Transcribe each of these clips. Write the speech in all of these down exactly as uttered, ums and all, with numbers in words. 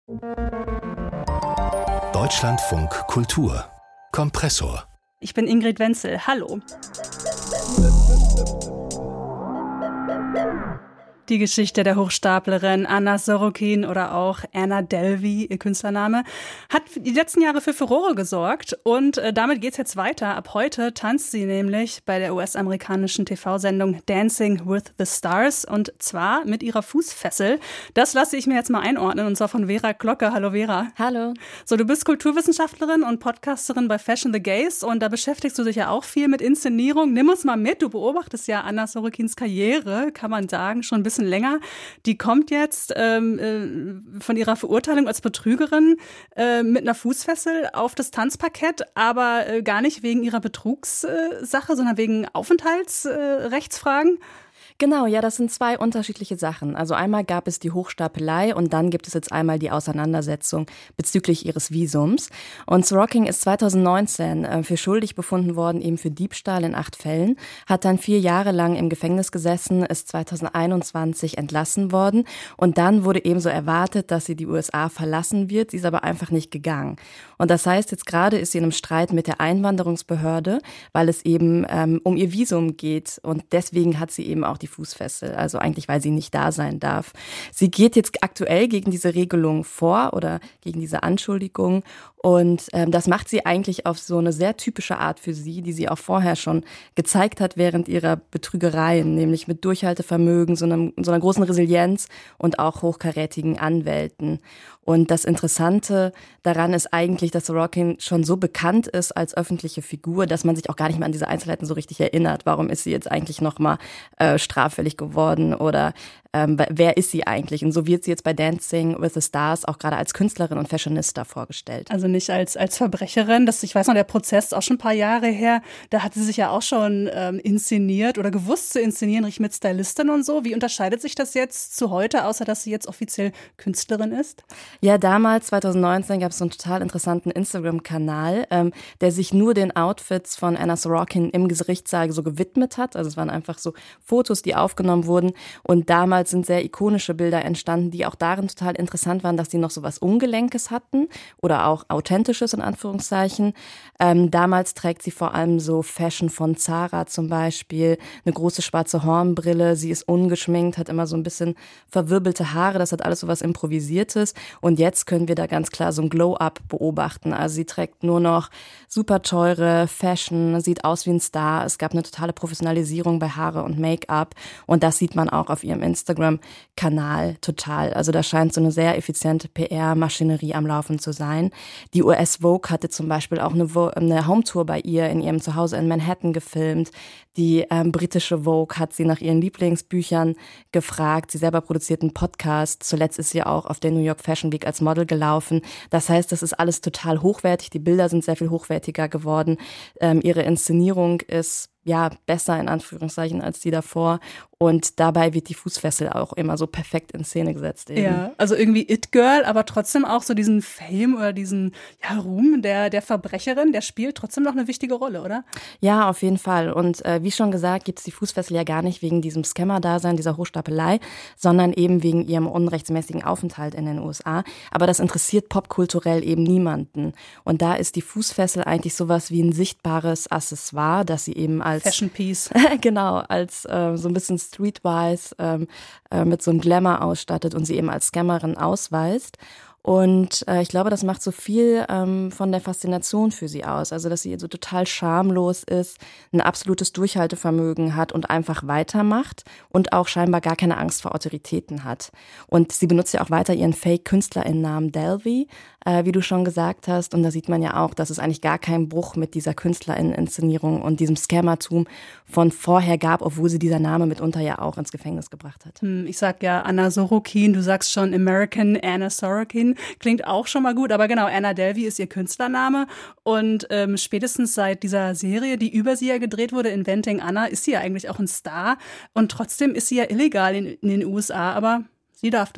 Deutschlandfunk Kultur Kompressor. Ich bin Ingrid Wenzel. Hallo. Die Geschichte der Hochstaplerin Anna Sorokin oder auch Anna Delvey, ihr Künstlername, hat die letzten Jahre für Furore gesorgt und äh, damit geht's jetzt weiter. Ab heute tanzt sie nämlich bei der U S-amerikanischen T V-Sendung Dancing with the Stars und zwar mit ihrer Fußfessel. Das lasse ich mir jetzt mal einordnen und zwar von Vera Glocke. Hallo Vera. Hallo. So, du bist Kulturwissenschaftlerin und Podcasterin bei Fashion the Gaze und da beschäftigst du dich ja auch viel mit Inszenierung. Nimm uns mal mit, du beobachtest ja Anna Sorokins Karriere, kann man sagen, schon ein bisschen länger. Die kommt jetzt ähm, äh, von ihrer Verurteilung als Betrügerin äh, mit einer Fußfessel auf das Tanzparkett, aber äh, gar nicht wegen ihrer Betrugssache, äh, sondern wegen Aufenthaltsrechtsfragen. Äh, Genau, ja, das sind zwei unterschiedliche Sachen. Also einmal gab es die Hochstapelei und dann gibt es jetzt einmal die Auseinandersetzung bezüglich ihres Visums. Und Sorokin ist zweitausendneunzehn äh, für schuldig befunden worden, eben für Diebstahl in acht Fällen, hat dann vier Jahre lang im Gefängnis gesessen, ist zweitausendeinundzwanzig entlassen worden und dann wurde eben so erwartet, dass sie die U S A verlassen wird. Sie ist aber einfach nicht gegangen. Und das heißt, jetzt gerade ist sie in einem Streit mit der Einwanderungsbehörde, weil es eben ähm, um ihr Visum geht und deswegen hat sie eben auch die Fußfessel, also eigentlich, weil sie nicht da sein darf. Sie geht jetzt aktuell gegen diese Regelung vor oder gegen diese Anschuldigung und ähm, das macht sie eigentlich auf so eine sehr typische Art für sie, die sie auch vorher schon gezeigt hat während ihrer Betrügereien, nämlich mit Durchhaltevermögen, so, einem, so einer großen Resilienz und auch hochkarätigen Anwälten. Und das Interessante daran ist eigentlich, dass Sorokin schon so bekannt ist als öffentliche Figur, dass man sich auch gar nicht mehr an diese Einzelheiten so richtig erinnert. Warum ist sie jetzt eigentlich nochmal äh, straffällig geworden oder ähm, wer ist sie eigentlich? Und so wird sie jetzt bei Dancing with the Stars auch gerade als Künstlerin und Fashionista vorgestellt. Also nicht als als Verbrecherin. Das, ich weiß noch, der Prozess ist auch schon ein paar Jahre her. Da hat sie sich ja auch schon ähm, inszeniert oder gewusst zu inszenieren, richtig mit Stylistin und so. Wie unterscheidet sich das jetzt zu heute, außer dass sie jetzt offiziell Künstlerin ist? Ja, damals, zweitausendneunzehn, gab es so einen total interessanten Instagram-Kanal, ähm, der sich nur den Outfits von Anna Sorokin im Gerichtssaal so gewidmet hat. Also es waren einfach so Fotos, die aufgenommen wurden. Und damals sind sehr ikonische Bilder entstanden, die auch darin total interessant waren, dass die noch so was Ungelenkes hatten oder auch Authentisches in Anführungszeichen. Ähm, damals trägt sie vor allem so Fashion von Zara zum Beispiel, eine große schwarze Hornbrille. Sie ist ungeschminkt, hat immer so ein bisschen verwirbelte Haare. Das hat alles so was Improvisiertes. Und jetzt können wir da ganz klar so ein Glow-Up beobachten. Also sie trägt nur noch super teure Fashion, sieht aus wie ein Star. Es gab eine totale Professionalisierung bei Haare und Make-up. Und das sieht man auch auf ihrem Instagram-Kanal total. Also da scheint so eine sehr effiziente P R-Maschinerie am Laufen zu sein. Die U S Vogue hatte zum Beispiel auch eine, Vo- eine Home-Tour bei ihr in ihrem Zuhause in Manhattan gefilmt. Die ähm, britische Vogue hat sie nach ihren Lieblingsbüchern gefragt. Sie selber produziert einen Podcast. Zuletzt ist sie auch auf der New York Fashion Week als Model gelaufen. Das heißt, das ist alles total hochwertig. Die Bilder sind sehr viel hochwertiger geworden. Ähm, ihre Inszenierung ist ja besser in Anführungszeichen als die davor. Und dabei wird die Fußfessel auch immer so perfekt in Szene gesetzt. Eben. Ja, also irgendwie It-Girl, aber trotzdem auch so diesen Fame oder diesen ja, Ruhm der, der Verbrecherin, der spielt trotzdem noch eine wichtige Rolle, oder? Ja, auf jeden Fall. Und äh, wie schon gesagt, gibt es die Fußfessel ja gar nicht wegen diesem Scammer-Dasein, dieser Hochstapelei, sondern eben wegen ihrem unrechtmäßigen Aufenthalt in den U S A. Aber das interessiert popkulturell eben niemanden. Und da ist die Fußfessel eigentlich sowas wie ein sichtbares Accessoire, das sie eben als Fashion Piece. genau, als äh, so ein bisschen streetwise ähm, äh, mit so einem Glamour ausstattet und sie eben als Scammerin ausweist. Und äh, ich glaube, das macht so viel ähm, von der Faszination für sie aus. Also, dass sie so total schamlos ist, ein absolutes Durchhaltevermögen hat und einfach weitermacht und auch scheinbar gar keine Angst vor Autoritäten hat. Und sie benutzt ja auch weiter ihren Fake-KünstlerInnen-Namen Delvey, äh, wie du schon gesagt hast. Und da sieht man ja auch, dass es eigentlich gar keinen Bruch mit dieser KünstlerInnen-Inszenierung und diesem Scammertum von vorher gab, obwohl sie dieser Name mitunter ja auch ins Gefängnis gebracht hat. Hm, ich sag ja Anna Sorokin, du sagst schon American Anna Sorokin. Klingt auch schon mal gut, aber genau, Anna Delvey ist ihr Künstlername und ähm, spätestens seit dieser Serie, die über sie ja gedreht wurde, Inventing Anna, ist sie ja eigentlich auch ein Star und trotzdem ist sie ja illegal in, in den U S A, aber sie darf das.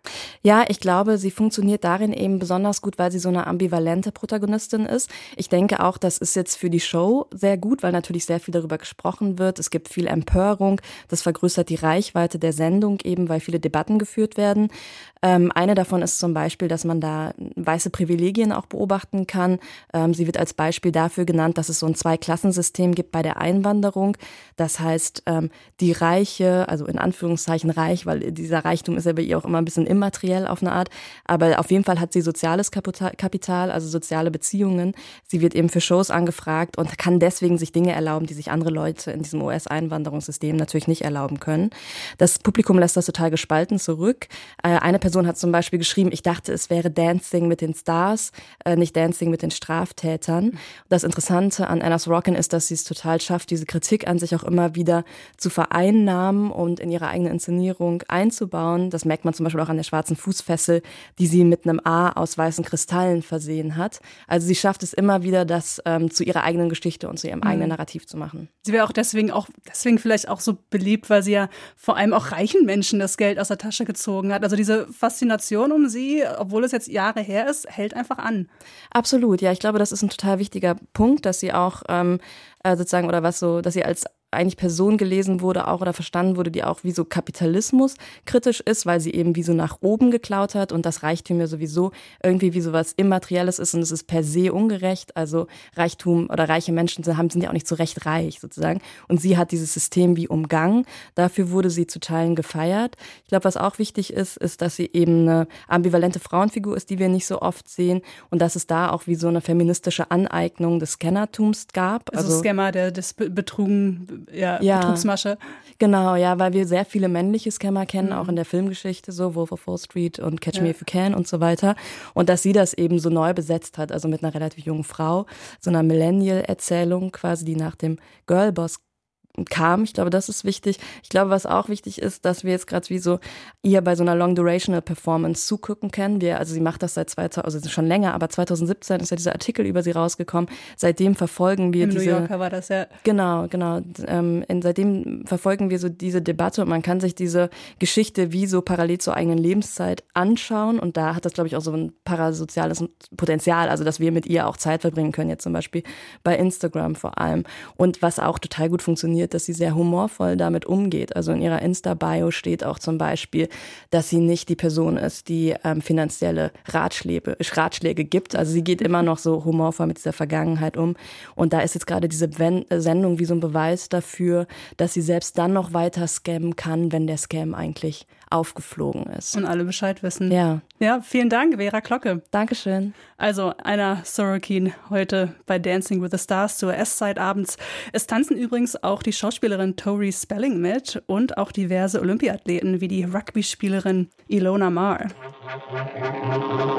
Ja, ich glaube, sie funktioniert darin eben besonders gut, weil sie so eine ambivalente Protagonistin ist. Ich denke auch, das ist jetzt für die Show sehr gut, weil natürlich sehr viel darüber gesprochen wird. Es gibt viel Empörung. Das vergrößert die Reichweite der Sendung eben, weil viele Debatten geführt werden. Ähm, eine davon ist zum Beispiel, dass man da weiße Privilegien auch beobachten kann. Ähm, sie wird als Beispiel dafür genannt, dass es so ein Zweiklassensystem gibt bei der Einwanderung. Das heißt, ähm, die Reiche, also in Anführungszeichen reich, weil dieser Reichtum ist ja bei ihr auch immer ein bisschen immateriell auf eine Art, aber auf jeden Fall hat sie soziales Kapital, also soziale Beziehungen. Sie wird eben für Shows angefragt und kann deswegen sich Dinge erlauben, die sich andere Leute in diesem U S-Einwanderungssystem natürlich nicht erlauben können. Das Publikum lässt das total gespalten zurück. Eine Person Person hat zum Beispiel geschrieben, ich dachte, es wäre Dancing mit den Stars, äh, nicht Dancing mit den Straftätern. Das Interessante an Anna Sorokin ist, dass sie es total schafft, diese Kritik an sich auch immer wieder zu vereinnahmen und in ihre eigene Inszenierung einzubauen. Das merkt man zum Beispiel auch an der schwarzen Fußfessel, die sie mit einem A aus weißen Kristallen versehen hat. Also sie schafft es immer wieder, das ähm, zu ihrer eigenen Geschichte und zu ihrem mhm. eigenen Narrativ zu machen. Sie wäre auch deswegen auch deswegen vielleicht auch so beliebt, weil sie ja vor allem auch reichen Menschen das Geld aus der Tasche gezogen hat. Also diese Faszination um sie, obwohl es jetzt Jahre her ist, hält einfach an. Absolut, ja, ich glaube, das ist ein total wichtiger Punkt, dass sie auch ähm, sozusagen, oder was so, dass sie als eigentlich Person gelesen wurde auch oder verstanden wurde, die auch wie so Kapitalismus kritisch ist, weil sie eben wie so nach oben geklaut hat und das Reichtum ja sowieso irgendwie wie so was Immaterielles ist und es ist per se ungerecht. Also Reichtum oder reiche Menschen sind, sind ja auch nicht so recht reich sozusagen. Und sie hat dieses System wie umgangen. Dafür wurde sie zu Teilen gefeiert. Ich glaube, was auch wichtig ist, ist, dass sie eben eine ambivalente Frauenfigur ist, die wir nicht so oft sehen und dass es da auch wie so eine feministische Aneignung des Scammertums gab. Also, also Scammer, der das Betrugen Ja, ja, Betrugsmasche. Genau, ja, weil wir sehr viele männliche Scammer kennen, mhm. auch in der Filmgeschichte, so Wolf of Wall Street und Catch ja. Me If You Can und so weiter. Und dass sie das eben so neu besetzt hat, also mit einer relativ jungen Frau, so einer Millennial-Erzählung quasi, die nach dem Girlboss kam. Ich glaube, das ist wichtig. Ich glaube, was auch wichtig ist, dass wir jetzt gerade wie so ihr bei so einer Long-Durational-Performance zugucken können. Wir, also sie macht das seit zweitausend, also schon länger, aber zwanzig siebzehn ist ja dieser Artikel über sie rausgekommen. Seitdem verfolgen wir Im diese... New Yorker war das, ja. Genau, genau. Ähm, in, seitdem verfolgen wir so diese Debatte und man kann sich diese Geschichte wie so parallel zur eigenen Lebenszeit anschauen und da hat das, glaube ich, auch so ein parasoziales Potenzial, also dass wir mit ihr auch Zeit verbringen können, jetzt zum Beispiel bei Instagram vor allem. Und was auch total gut funktioniert, dass sie sehr humorvoll damit umgeht. Also in ihrer Insta-Bio steht auch zum Beispiel, dass sie nicht die Person ist, die ähm, finanzielle Ratschläge, Ratschläge gibt. Also sie geht immer noch so humorvoll mit dieser Vergangenheit um. Und da ist jetzt gerade diese Ven- Sendung wie so ein Beweis dafür, dass sie selbst dann noch weiter scammen kann, wenn der Scam eigentlich aufgeflogen ist. Und alle Bescheid wissen. Ja. Ja, vielen Dank, Vera Klocke. Dankeschön. Also Anna Sorokin heute bei Dancing with the Stars zur S-Side abends. Es tanzen übrigens auch die Schauspielerin Tori Spelling mit und auch diverse Olympiathleten wie die Rugby-Spielerin Ilona Maher.